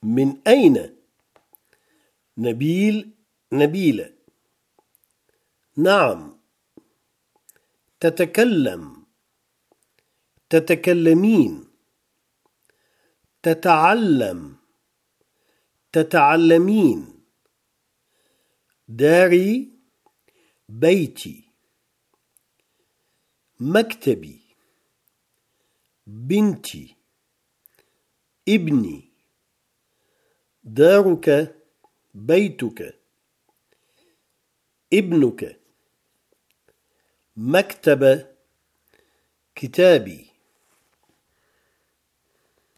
من أين؟ نبيل، نبيلة. نعم. تتكلم، تتكلمين. تتعلم، تتعلمين. داري، بيتي. مكتبي، بنتي، ابني. دارك، بيتك، ابنك. مكتبة، كتابي.